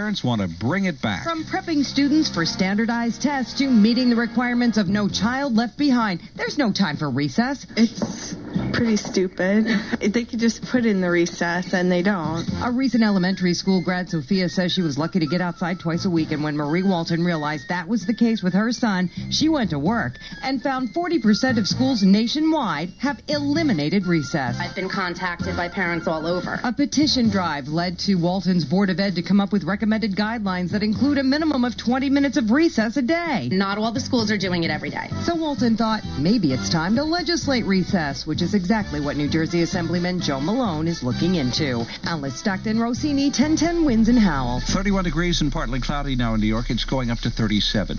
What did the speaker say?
parents want to bring it back. From prepping students for standardized tests to meeting the requirements of No Child Left Behind, there's no time for recess. It's pretty stupid. They could just put in the recess, and they don't. A recent elementary school grad, Sophia, says she was lucky to get outside twice a week, and when Marie Walton realized that was the case with her son, she went to work and found 40% of schools nationwide have eliminated recess. I've been contacted by parents all over. A petition drive led to Walton's Board of Ed to come up with recommended guidelines that include a minimum of 20 minutes of recess a day. Not all the schools are doing it every day. So Walton thought maybe it's time to legislate recess, which is exactly what New Jersey Assemblyman Joe Malone is looking into. Alice Stockton, Rossini, 1010 Winds in Howell. 31 degrees and partly cloudy now in New York. It's going up to 37.